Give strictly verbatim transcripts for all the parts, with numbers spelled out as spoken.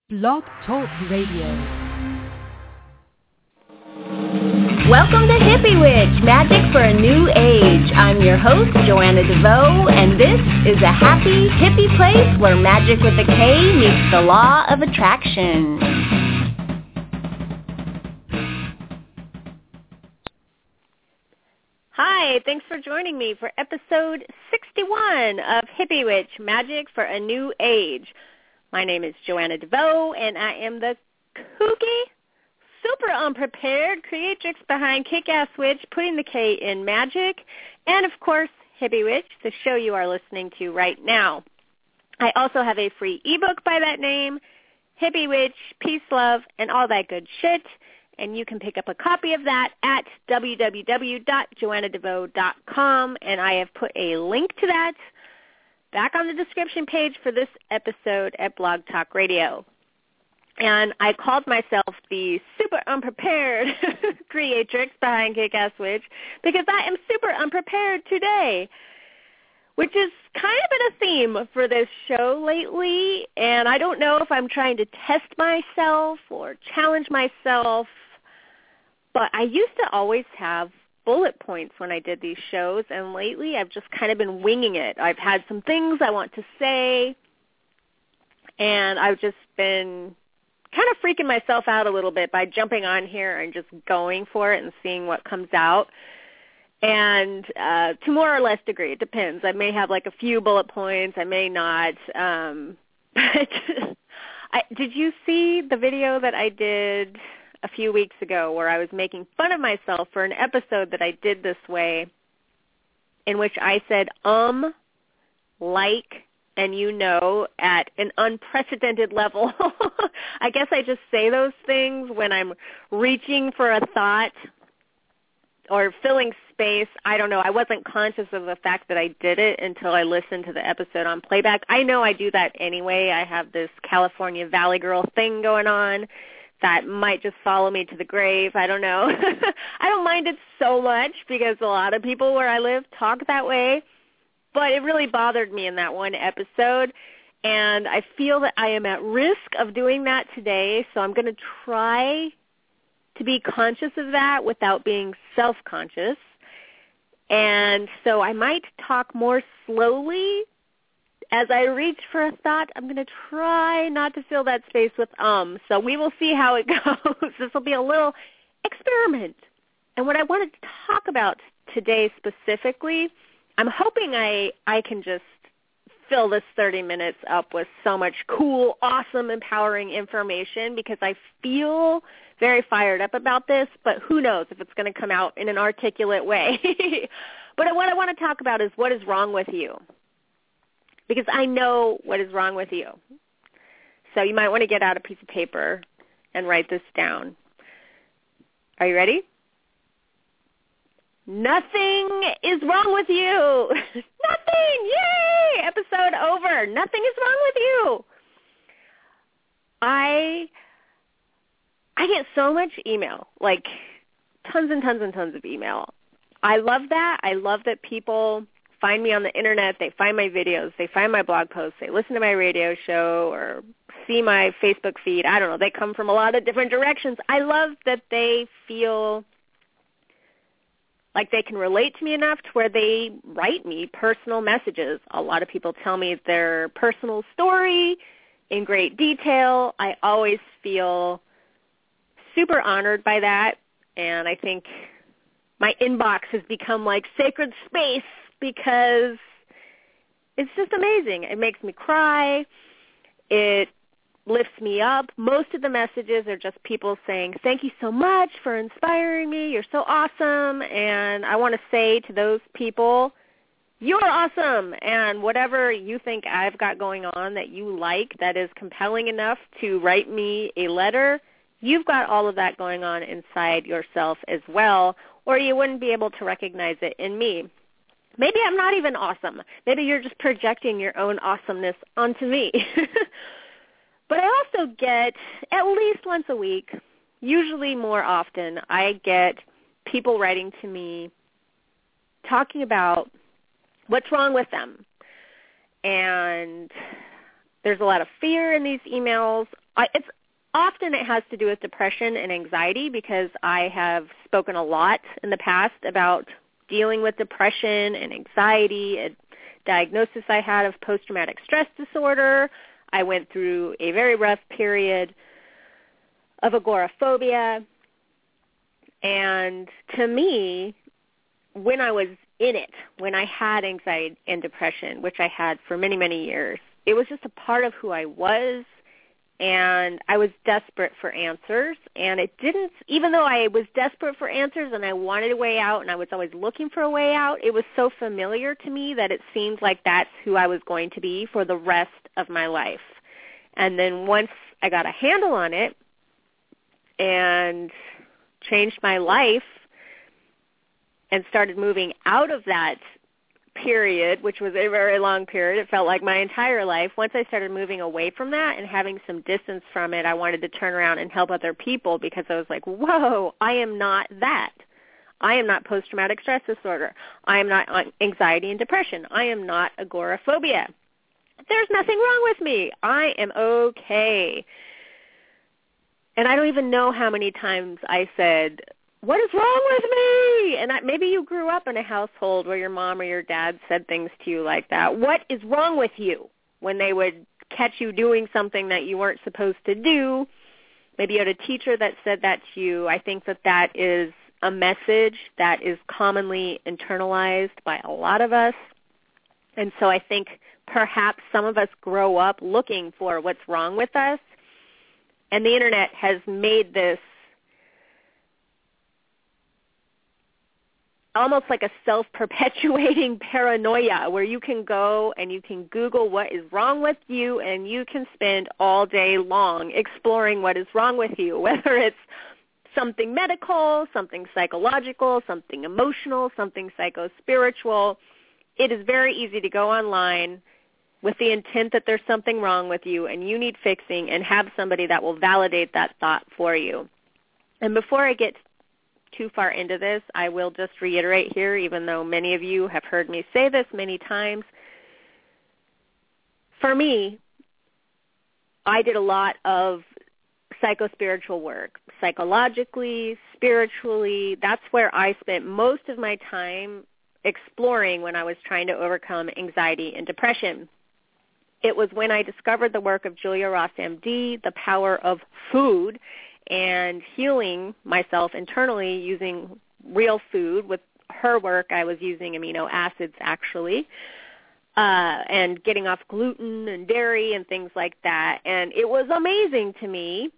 Blog Talk Radio. Welcome to Hippie Witch, Magic for a New Age. I'm your host, Joanna DeVoe, and this is a happy, hippie place where magic with a K meets the law of attraction. Hi, thanks for joining me for episode sixty-one of Hippie Witch, Magic for a New Age. My name is Joanna DeVoe, and I am the kooky, super unprepared creatrix behind Kick-Ass Witch, putting the K in magic, and of course, Hippie Witch, the show you are listening to right now. I also have a free ebook by that name, Hippie Witch, Peace, Love, and all that good shit, and you can pick up a copy of that at w w w dot joanna devoe dot com, and I have put a link to that back on the description page for this episode at Blog Talk Radio. And I called myself the super unprepared creatrix behind Kick-Ass Witch because I am super unprepared today, which is kind of been a theme for this show lately. And I don't know if I'm trying to test myself or challenge myself, but I used to always have bullet points when I did these shows, and lately I've just kind of been winging it. I've had some things I want to say, and I've just been kind of freaking myself out a little bit by jumping on here and just going for it and seeing what comes out. And uh, to more or less degree, it depends. I may have like a few bullet points. I may not. Um, but I, did you see the video that I did a few weeks ago where I was making fun of myself for an episode that I did this way, in which I said um, like, and you know, at an unprecedented level? I guess I just say those things when I'm reaching for a thought or filling space. I don't know. I wasn't conscious of the fact that I did it until I listened to the episode on playback. I know I do that anyway. I have this California Valley Girl thing going on that might just follow me to the grave. I don't know. I don't mind it so much because a lot of people where I live talk that way, but it really bothered me in that one episode, and I feel that I am at risk of doing that today, so I'm going to try to be conscious of that without being self-conscious, and so I might talk more slowly as I reach for a thought. I'm going to try not to fill that space with um. So we will see how it goes. This will be a little experiment. And what I wanted to talk about today specifically, I'm hoping I, I can just fill this thirty minutes up with so much cool, awesome, empowering information because I feel very fired up about this, but who knows if it's going to come out in an articulate way. But what I want to talk about is what is wrong with you, because I know what is wrong with you. So you might want to get out a piece of paper and write this down. Are you ready? Nothing is wrong with you. Nothing. Yay! Episode over. Nothing is wrong with you. I I get so much email, like tons and tons and tons of email. I love that. I love that people find me on the internet, they find my videos, they find my blog posts, they listen to my radio show or see my Facebook feed. I don't know. They come from a lot of different directions. I love that they feel like they can relate to me enough to where they write me personal messages. A lot of people tell me their personal story in great detail. I always feel super honored by that, and I think my inbox has become like sacred space because it's just amazing. It makes me cry. It lifts me up. Most of the messages are just people saying, thank you so much for inspiring me. You're so awesome. And I want to say to those people, you're awesome. And whatever you think I've got going on that you like that is compelling enough to write me a letter, you've got all of that going on inside yourself as well, or you wouldn't be able to recognize it in me. Maybe I'm not even awesome. Maybe you're just projecting your own awesomeness onto me. But I also get, at least once a week, usually more often, I get people writing to me talking about what's wrong with them. And there's a lot of fear in these emails. I, it's often it has to do with depression and anxiety because I have spoken a lot in the past about dealing with depression and anxiety, a diagnosis I had of post-traumatic stress disorder. I went through a very rough period of agoraphobia. And to me, when I was in it, when I had anxiety and depression, which I had for many, many years, it was just a part of who I was, and I was desperate for answers. And it didn't, even though I was desperate for answers and I wanted a way out and I was always looking for a way out, it was so familiar to me that it seemed like that's who I was going to be for the rest of my life. And then once I got a handle on it and changed my life and started moving out of that period, which was a very long period, it felt like my entire life. Once I started moving away from that and having some distance from it, I wanted to turn around and help other people because I was like, whoa, I am not that. I am not post-traumatic stress disorder. I am not anxiety and depression. I am not agoraphobia. There's nothing wrong with me. I am okay. And I don't even know how many times I said, what is wrong with me? And I, maybe you grew up in a household where your mom or your dad said things to you like that. What is wrong with you? When they would catch you doing something that you weren't supposed to do. Maybe you had a teacher that said that to you. I think that that is a message that is commonly internalized by a lot of us. And so I think perhaps some of us grow up looking for what's wrong with us. And the Internet has made this almost like a self-perpetuating paranoia where you can go and you can Google what is wrong with you and you can spend all day long exploring what is wrong with you, whether it's something medical, something psychological, something emotional, something psycho-spiritual. It is very easy to go online with the intent that there's something wrong with you and you need fixing and have somebody that will validate that thought for you. And before I get too far into this, I will just reiterate here, even though many of you have heard me say this many times. For me, I did a lot of psycho-spiritual work, psychologically, spiritually. That's where I spent most of my time exploring when I was trying to overcome anxiety and depression. It was when I discovered the work of Julia Ross, M D, the power of food, and healing myself internally using real food. With her work, I was using amino acids, actually, uh, and getting off gluten and dairy and things like that. And it was amazing to me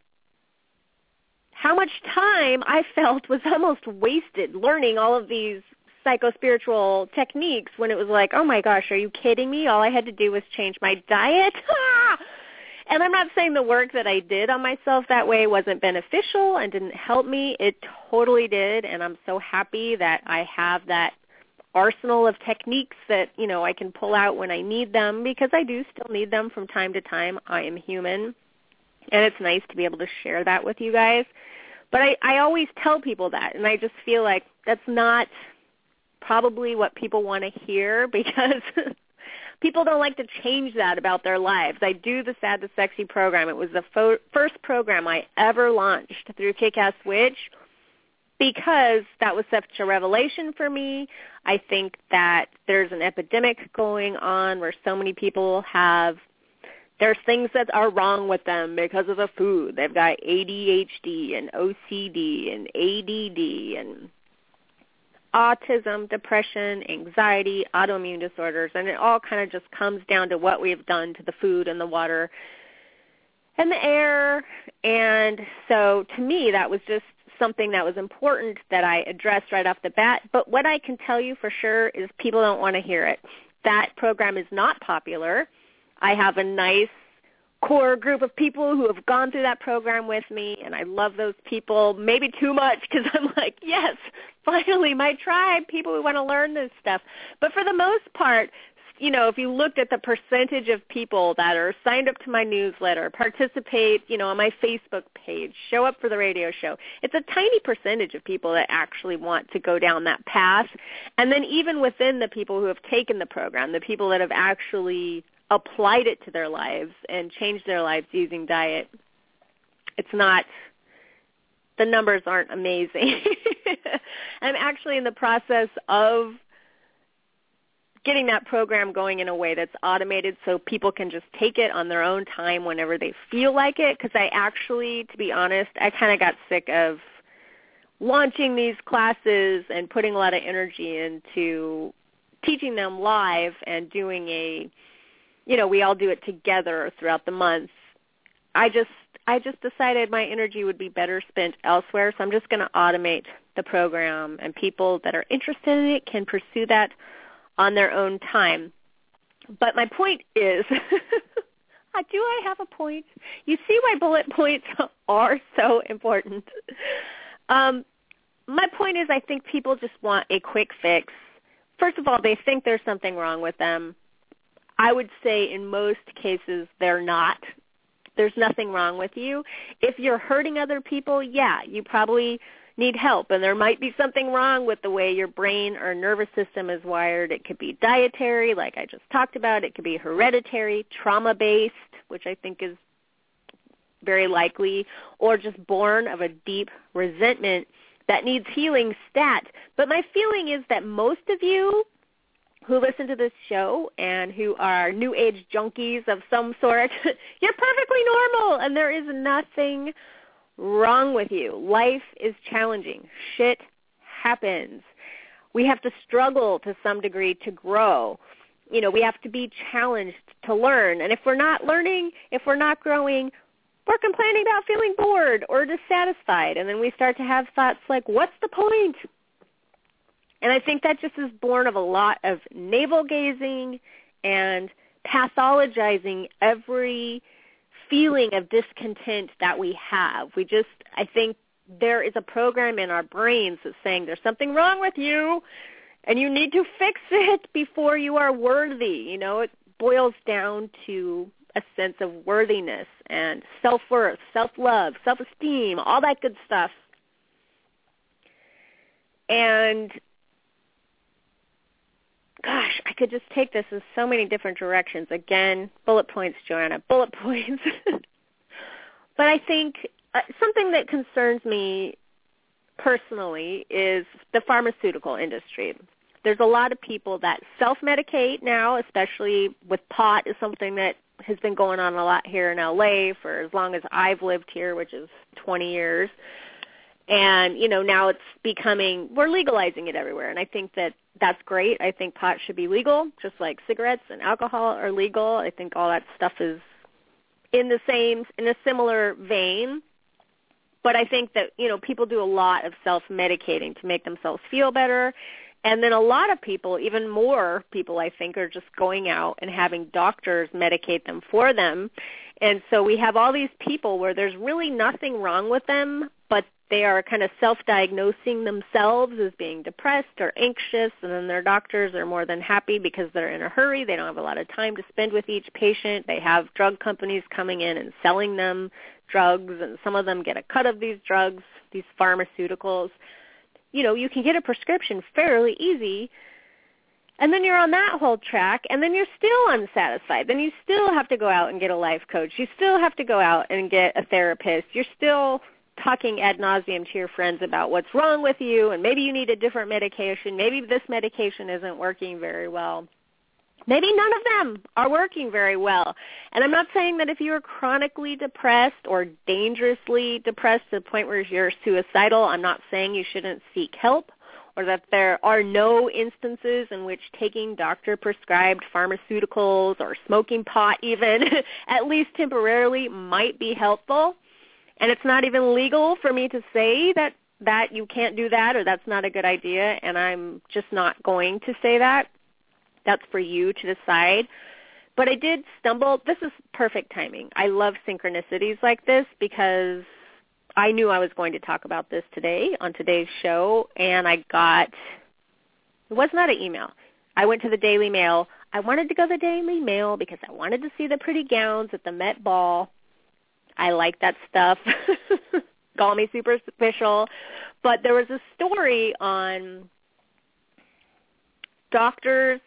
how much time I felt was almost wasted learning all of these psycho-spiritual techniques when it was like, oh my gosh, are you kidding me? All I had to do was change my diet. And I'm not saying the work that I did on myself that way wasn't beneficial and didn't help me. It totally did, and I'm so happy that I have that arsenal of techniques that, you know, I can pull out when I need them, because I do still need them from time to time. I am human, and it's nice to be able to share that with you guys. But I, I always tell people that, and I just feel like that's not probably what people want to hear, because people don't like to change that about their lives. I do the Sad to Sexy program. It was the fo- first program I ever launched through Kick-Ass Witch because that was such a revelation for me. I think that there's an epidemic going on where so many people have, there's things that are wrong with them because of the food. They've got A D H D and O C D and A D D and autism, depression, anxiety, autoimmune disorders, and it all kind of just comes down to what we've done to the food and the water and the air. And so to me, that was just something that was important that I addressed right off the bat. But what I can tell you for sure is people don't want to hear it. That program is not popular. I have a nice core group of people who have gone through that program with me, and I love those people, maybe too much, because I'm like, yes, finally, my tribe, people who want to learn this stuff. But for the most part, you know, if you looked at the percentage of people that are signed up to my newsletter, participate, you know, on my Facebook page, show up for the radio show, it's a tiny percentage of people that actually want to go down that path. And then even within the people who have taken the program, the people that have actually applied it to their lives and changed their lives using diet it's not, the numbers aren't amazing. I'm actually in the process of getting that program going in a way that's automated so people can just take it on their own time whenever they feel like it, because I actually, to be honest, I kind of got sick of launching these classes and putting a lot of energy into teaching them live and doing a, you know, we all do it together throughout the month. I just I just decided my energy would be better spent elsewhere, so I'm just going to automate the program, and people that are interested in it can pursue that on their own time. But my point is, do I have a point? You see why bullet points are so important. Um, my point is, I think people just want a quick fix. First of all, they think there's something wrong with them. I would say in most cases they're not. There's nothing wrong with you. If you're hurting other people, yeah, you probably need help, and there might be something wrong with the way your brain or nervous system is wired. It could be dietary, like I just talked about. It could be hereditary, trauma-based, which I think is very likely, or just born of a deep resentment that needs healing stat. But my feeling is that most of you who listen to this show and who are new age junkies of some sort, you're perfectly normal, and there is nothing wrong with you. Life is challenging. Shit happens. We have to struggle to some degree to grow. You know, we have to be challenged to learn. And if we're not learning, if we're not growing, we're complaining about feeling bored or dissatisfied. And then we start to have thoughts like, what's the point? And I think that just is born of a lot of navel-gazing and pathologizing every feeling of discontent that we have. We just, I think there is a program in our brains that's saying there's something wrong with you and you need to fix it before you are worthy. You know, it boils down to a sense of worthiness and self-worth, self-love, self-esteem, all that good stuff. And gosh, I could just take this in so many different directions. Again, bullet points, Joanna, bullet points. But I think uh, something that concerns me personally is the pharmaceutical industry. There's a lot of people that self-medicate now, especially with pot is something that has been going on a lot here in L A for as long as I've lived here, which is twenty years. And, you know, now it's becoming, we're legalizing it everywhere. And I think that that's great. I think pot should be legal, just like cigarettes and alcohol are legal. I think all that stuff is in the same, in a similar vein. But I think that, you know, people do a lot of self-medicating to make themselves feel better. And then a lot of people, even more people, I think, are just going out and having doctors medicate them for them. And so we have all these people where there's really nothing wrong with them, but they are kind of self-diagnosing themselves as being depressed or anxious, and then their doctors are more than happy because they're in a hurry. They don't have a lot of time to spend with each patient. They have drug companies coming in and selling them drugs, and some of them get a cut of these drugs, these pharmaceuticals. You know, you can get a prescription fairly easy, and then you're on that whole track, and then you're still unsatisfied. Then you still have to go out and get a life coach. You still have to go out and get a therapist. You're still talking ad nauseum to your friends about what's wrong with you, and maybe you need a different medication. Maybe this medication isn't working very well. Maybe none of them are working very well. And I'm not saying that if you're chronically depressed or dangerously depressed to the point where you're suicidal, I'm not saying you shouldn't seek help, or that there are no instances in which taking doctor-prescribed pharmaceuticals or smoking pot even, at least temporarily, might be helpful. And it's not even legal for me to say that, that you can't do that or that's not a good idea, and I'm just not going to say that. That's for you to decide. But I did stumble. This is perfect timing. I love synchronicities like this because I knew I was going to talk about this today on today's show, and I got, it was not an email. I went to the Daily Mail. I wanted to go to the Daily Mail because I wanted to see the pretty gowns at the Met Ball. I like that stuff. Call me superficial. But there was a story on doctors.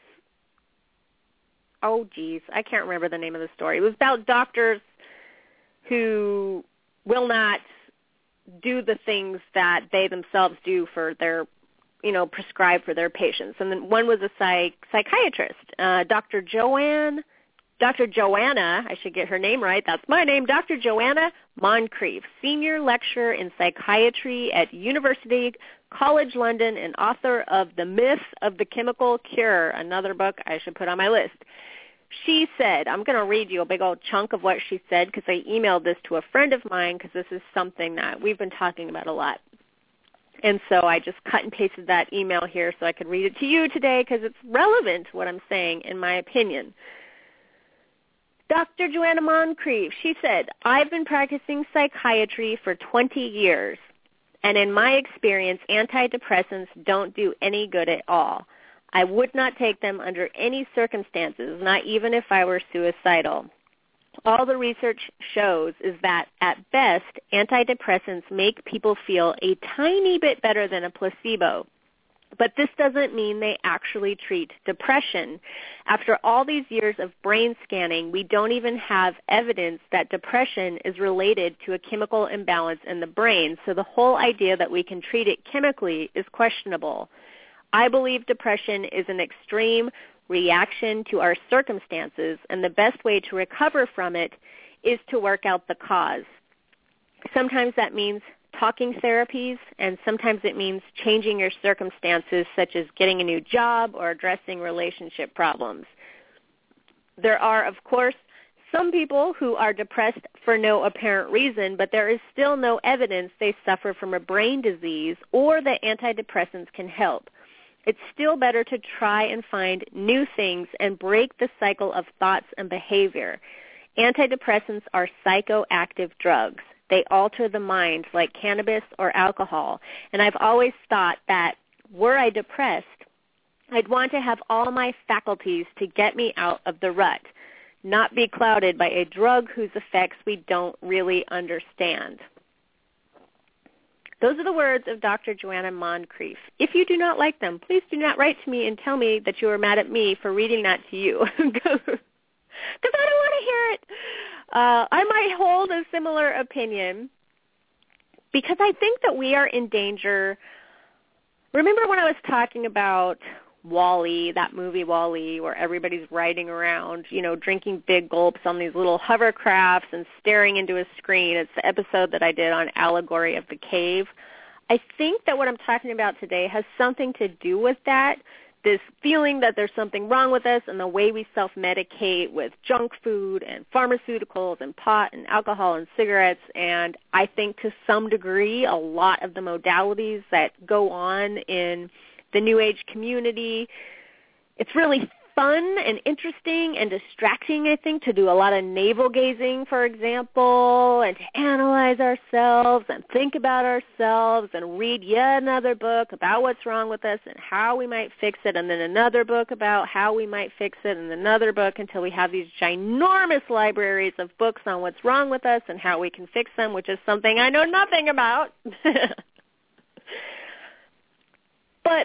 Oh, geez. I can't remember the name of the story. It was about doctors who will not do the things that they themselves do for their, you know, prescribe for their patients. And then one was a psych, psychiatrist, uh, Doctor Joanne, Doctor Joanna, I should get her name right, that's my name, Doctor Joanna Moncrief, senior lecturer in psychiatry at University College London and author of The Myth of the Chemical Cure, another book I should put on my list. She said, I'm going to read you a big old chunk of what she said because I emailed this to a friend of mine because this is something that we've been talking about a lot. And so I just cut and pasted that email here so I could read it to you today because it's relevant to what I'm saying, in my opinion. Doctor Joanna Moncrief, she said, I've been practicing psychiatry for twenty years, and in my experience, antidepressants don't do any good at all. I would not take them under any circumstances, not even if I were suicidal. All the research shows is that, at best, antidepressants make people feel a tiny bit better than a placebo. But this doesn't mean they actually treat depression. After all these years of brain scanning, we don't even have evidence that depression is related to a chemical imbalance in the brain, so the whole idea that we can treat it chemically is questionable. I believe depression is an extreme reaction to our circumstances, and the best way to recover from it is to work out the cause. Sometimes that means talking therapies, and sometimes it means changing your circumstances, such as getting a new job or addressing relationship problems. There are, of course, some people who are depressed for no apparent reason, but there is still no evidence they suffer from a brain disease or that antidepressants can help. It's still better to try and find new things and break the cycle of thoughts and behavior. Antidepressants are psychoactive drugs. They alter the mind like cannabis or alcohol. And I've always thought that were I depressed, I'd want to have all my faculties to get me out of the rut, not be clouded by a drug whose effects we don't really understand. Those are the words of Doctor Joanna Moncrief. If you do not like them, please do not write to me and tell me that you are mad at me for reading that to you, because I don't want to hear it. Uh, I might hold a similar opinion because I think that we are in danger. Remember when I was talking about WALL-E, that movie WALL-E, where everybody's riding around, you know, drinking big gulps on these little hovercrafts and staring into a screen? It's the episode that I did on Allegory of the Cave. I think that what I'm talking about today has something to do with that, this feeling that there's something wrong with us and the way we self-medicate with junk food and pharmaceuticals and pot and alcohol and cigarettes. And I think to some degree a lot of the modalities that go on in the New Age community, it's really fun and interesting and distracting, I think, to do a lot of navel-gazing, for example, and to analyze ourselves and think about ourselves and read yet another book about what's wrong with us and how we might fix it, and then another book about how we might fix it, and another book until we have these ginormous libraries of books on what's wrong with us and how we can fix them, which is something I know nothing about. But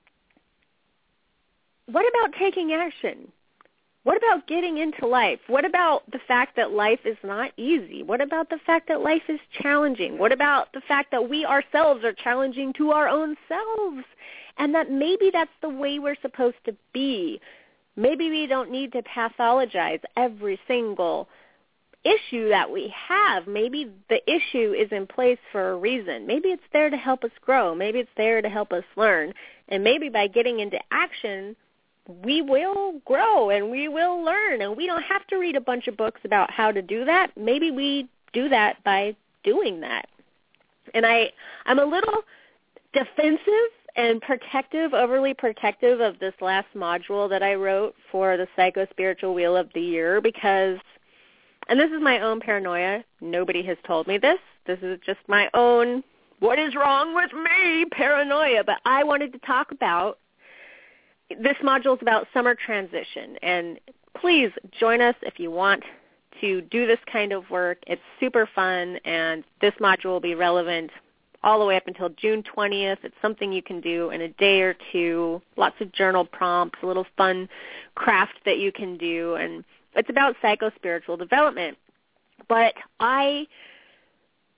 what about taking action? What about getting into life? What about the fact that life is not easy? What about the fact that life is challenging? What about the fact that we ourselves are challenging to our own selves, and that maybe that's the way we're supposed to be? Maybe we don't need to pathologize every single issue that we have. Maybe the issue is in place for a reason. Maybe it's there to help us grow. Maybe it's there to help us learn. And maybe by getting into action, we will grow and we will learn, and we don't have to read a bunch of books about how to do that. Maybe we do that by doing that. And I, I'm a little defensive and protective, overly protective of this last module that I wrote for the Psycho-Spiritual Wheel of the Year because, and this is my own paranoia, nobody has told me this, this is just my own what is wrong with me paranoia, but I wanted to talk about, this module is about summer transition, and please join us if you want to do this kind of work. It's super fun, and this module will be relevant all the way up until June twentieth. It's something you can do in a day or two, lots of journal prompts, a little fun craft that you can do, and it's about psycho-spiritual development. But I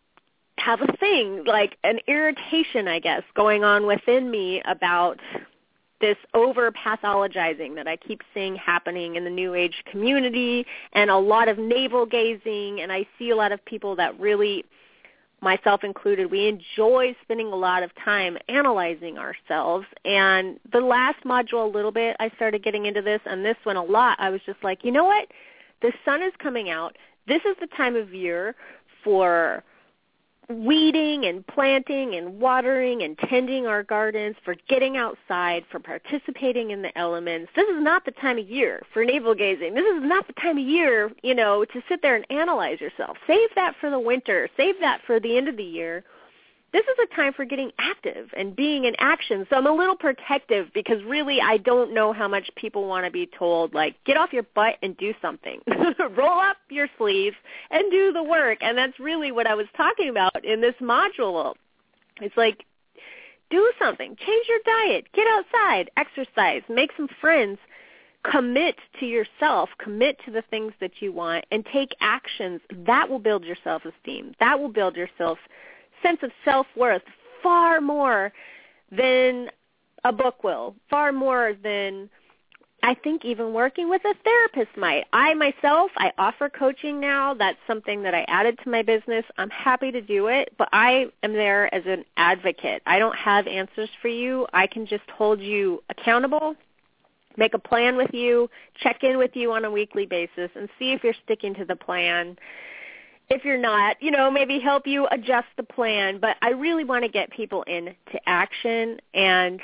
have a thing, like an irritation, I guess, going on within me about this over-pathologizing that I keep seeing happening in the New Age community, and a lot of navel-gazing, and I see a lot of people that really, myself included, we enjoy spending a lot of time analyzing ourselves. And the last module a little bit, I started getting into this, and this one a lot. I was just like, you know what? The sun is coming out. This is the time of year for weeding and planting and watering and tending our gardens, for getting outside, for participating in the elements. This is not the time of year for navel gazing. This is not the time of year, you know, to sit there and analyze yourself. Save that for the winter. Save that for the end of the year. This is a time for getting active and being in action. So I'm a little protective because really I don't know how much people want to be told, like, get off your butt and do something. Roll up your sleeves and do the work. And that's really what I was talking about in this module. It's like, do something. Change your diet. Get outside. Exercise. Make some friends. Commit to yourself. Commit to the things that you want and take actions. That will build your self-esteem. That will build your self sense of self-worth far more than a book will, far more than I think even working with a therapist might. I myself, I offer coaching now. That's something that I added to my business. I'm happy to do it, but I am there as an advocate. I don't have answers for you. I can just hold you accountable, make a plan with you, check in with you on a weekly basis, and see if you're sticking to the plan. If you're not, you know, maybe help you adjust the plan. But I really want to get people into action. And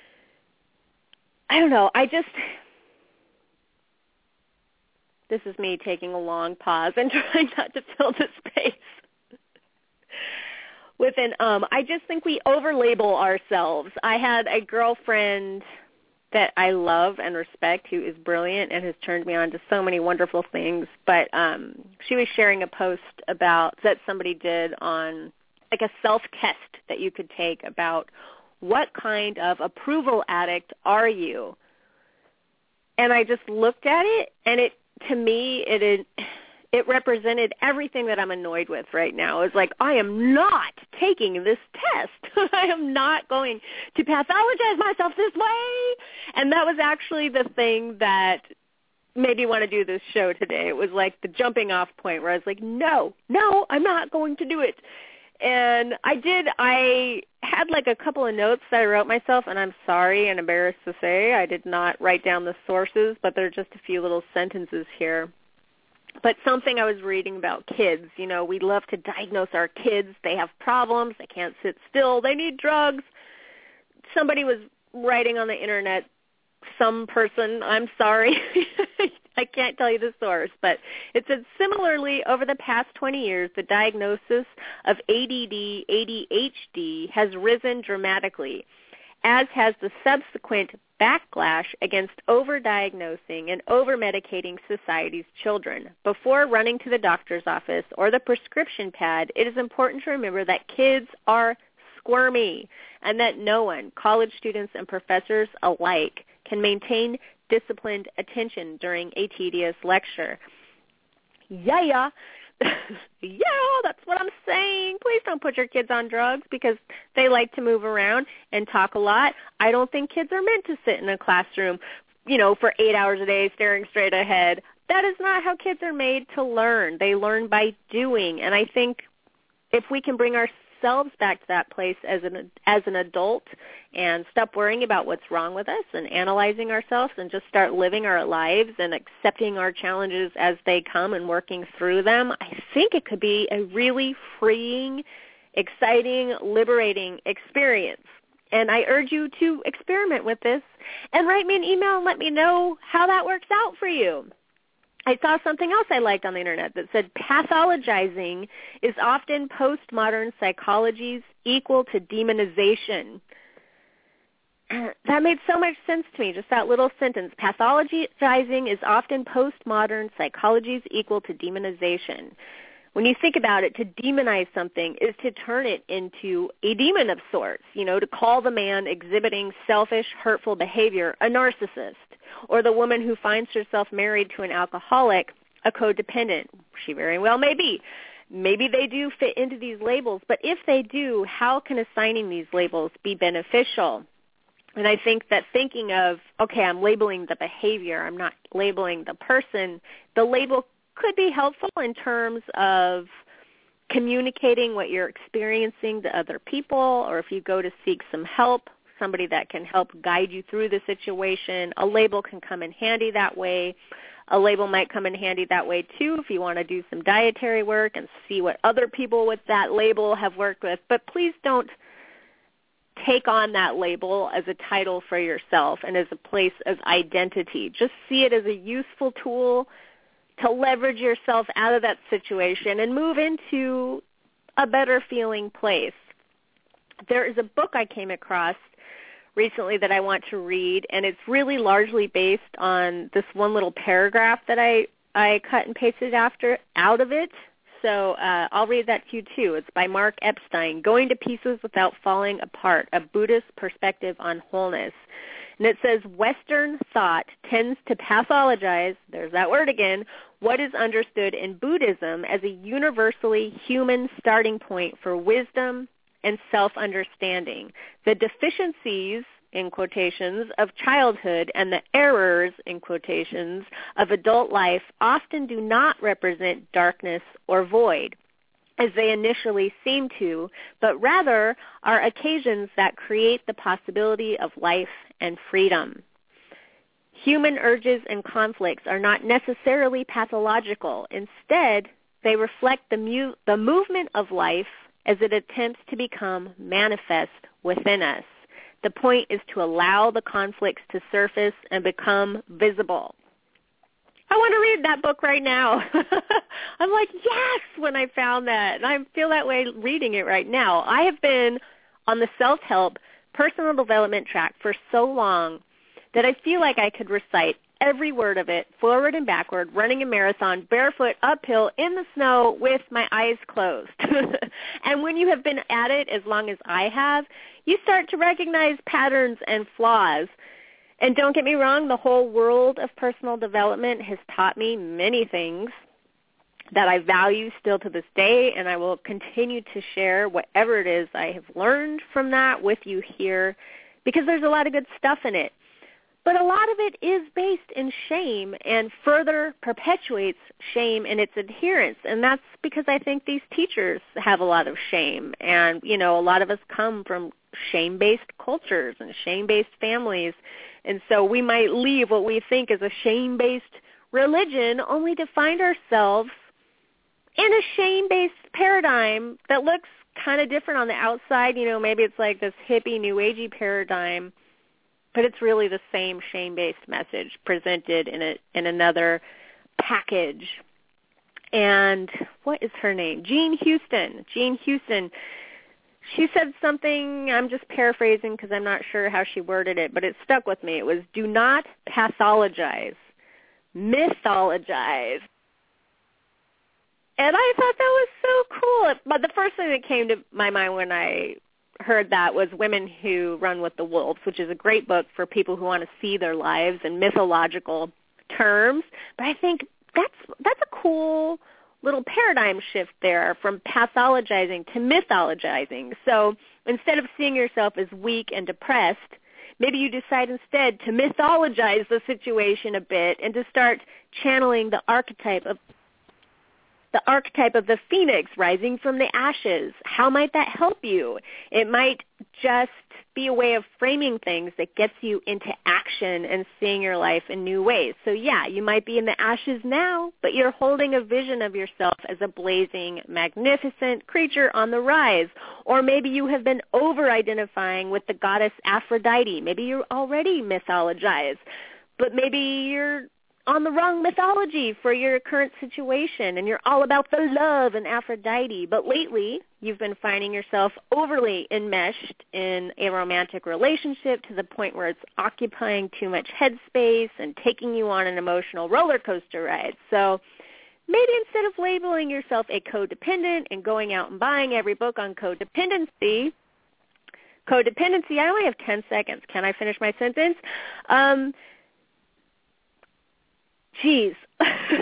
I don't know, I just, this is me taking a long pause and trying not to fill the space with an um. I just think we overlabel ourselves. I had a girlfriend that I love and respect, who is brilliant and has turned me on to so many wonderful things. But um, she was sharing a post about that somebody did on like a self-test that you could take about what kind of approval addict are you. And I just looked at it, and it to me it it, it represented everything that I'm annoyed with right now. It's like, I am not taking this test. I am not going to pathologize myself this way. And that was actually the thing that made me want to do this show today. It was like the jumping off point where I was like, no, no, I'm not going to do it. And I did, I had like a couple of notes that I wrote myself, and I'm sorry and embarrassed to say I did not write down the sources, but there are just a few little sentences here. But something I was reading about kids, you know, we love to diagnose our kids. They have problems. They can't sit still. They need drugs. Somebody was writing on the internet, some person, I'm sorry, I can't tell you the source, but it said, similarly, over the past twenty years, the diagnosis of A D D, A D H D has risen dramatically, as has the subsequent backlash against overdiagnosing and overmedicating society's children. Before running to the doctor's office or the prescription pad, it is important to remember that kids are squirmy and that no one, college students and professors alike, can maintain disciplined attention during a tedious lecture. Yeah, yeah. Yeah, that's what I'm saying. Please don't put your kids on drugs because they like to move around and talk a lot. I don't think kids are meant to sit in a classroom, you know, for eight hours a day staring straight ahead. That is not how kids are made to learn. They learn by doing. And I think if we can bring ourselves back to that place as an as an adult and stop worrying about what's wrong with us and analyzing ourselves and just start living our lives and accepting our challenges as they come and working through them, I think it could be a really freeing, exciting, liberating experience. And I urge you to experiment with this and write me an email and let me know how that works out for you. I saw something else I liked on the internet that said pathologizing is often postmodern psychology's equal to demonization. That made so much sense to me, just that little sentence. Pathologizing is often postmodern psychology's equal to demonization. When you think about it, to demonize something is to turn it into a demon of sorts, you know, to call the man exhibiting selfish, hurtful behavior a narcissist, or the woman who finds herself married to an alcoholic a codependent. She very well may be. maybe they do fit into these labels, but if they do, how can assigning these labels be beneficial? And I think that thinking of, okay, I'm labeling the behavior, I'm not labeling the person, the label could be helpful in terms of communicating what you're experiencing to other people, or if you go to seek some help, somebody that can help guide you through the situation, a label can come in handy that way. A label might come in handy that way too if you want to do some dietary work and see what other people with that label have worked with. But please don't take on that label as a title for yourself and as a place of identity. Just see it as a useful tool to leverage yourself out of that situation and move into a better feeling place. There is a book I came across recently that I want to read, and it's really largely based on this one little paragraph that I, I cut and pasted after out of it. So uh, I'll read that to you too. It's by Mark Epstein, Going to Pieces Without Falling Apart, A Buddhist Perspective on Wholeness. And it says, Western thought tends to pathologize, there's that word again, what is understood in Buddhism as a universally human starting point for wisdom and self-understanding. The deficiencies, in quotations, of childhood and the errors, in quotations, of adult life often do not represent darkness or void, as they initially seem to, but rather are occasions that create the possibility of life and freedom. Human urges and conflicts are not necessarily pathological. Instead, they reflect the, mu- the movement of life as it attempts to become manifest within us. The point is to allow the conflicts to surface and become visible. I want to read that book right now. I'm like, yes, when I found that. And I feel that way reading it right now. I have been on the self-help, personal development track for so long that I feel like I could recite every word of it, forward and backward, running a marathon, barefoot, uphill, in the snow, with my eyes closed. And when you have been at it as long as I have, you start to recognize patterns and flaws. And don't get me wrong, the whole world of personal development has taught me many things that I value still to this day, and I will continue to share whatever it is I have learned from that with you here, because there's a lot of good stuff in it. But a lot of it is based in shame and further perpetuates shame in its adherence. And that's because I think these teachers have a lot of shame. And, you know, a lot of us come from shame-based cultures and shame-based families. And so we might leave what we think is a shame-based religion only to find ourselves in a shame-based paradigm that looks kind of different on the outside. You know, maybe it's like this hippie, new agey paradigm, but it's really the same shame-based message presented in a, in another package. And what is her name? Jean Houston. Jean Houston. She said something, I'm just paraphrasing because I'm not sure how she worded it, but it stuck with me. It was, do not pathologize, mythologize. And I thought that was so cool. But the first thing that came to my mind when I heard that was Women Who Run with the Wolves, which is a great book for people who want to see their lives in mythological terms. But I think that's that's a cool little paradigm shift there, from pathologizing to mythologizing. So instead of seeing yourself as weak and depressed, maybe you decide instead to mythologize the situation a bit and to start channeling the archetype of the archetype of the phoenix rising from the ashes. How might that help you? It might just be a way of framing things that gets you into action and seeing your life in new ways. So yeah, you might be in the ashes now, but you're holding a vision of yourself as a blazing, magnificent creature on the rise. Or maybe you have been over-identifying with the goddess Aphrodite. Maybe you're already mythologized, but maybe you're on the wrong mythology for your current situation, and you're all about the love and Aphrodite. But lately, you've been finding yourself overly enmeshed in a romantic relationship to the point where it's occupying too much headspace and taking you on an emotional roller coaster ride. So maybe instead of labeling yourself a codependent and going out and buying every book on codependency, codependency, I only have ten seconds. Can I finish my sentence? Um, Geez, let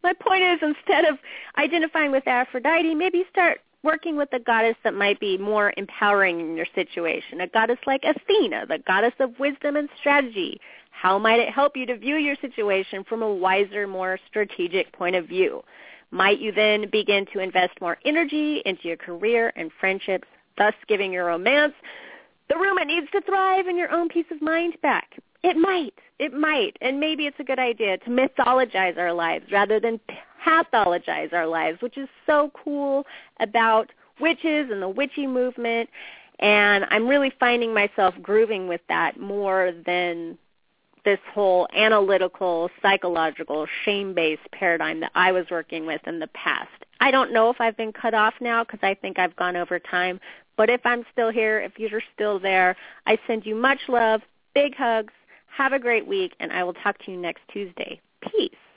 my point is, instead of identifying with Aphrodite, maybe start working with a goddess that might be more empowering in your situation, a goddess like Athena, the goddess of wisdom and strategy. How might it help you to view your situation from a wiser, more strategic point of view? Might you then begin to invest more energy into your career and friendships, thus giving your romance the room it needs to thrive and your own peace of mind back? It might. It might. And maybe it's a good idea to mythologize our lives rather than pathologize our lives, which is so cool about witches and the witchy movement. And I'm really finding myself grooving with that more than this whole analytical, psychological, shame-based paradigm that I was working with in the past. I don't know if I've been cut off now because I think I've gone over time. But if I'm still here, if you're still there, I send you much love, big hugs. Have a great week, and I will talk to you next Tuesday. Peace.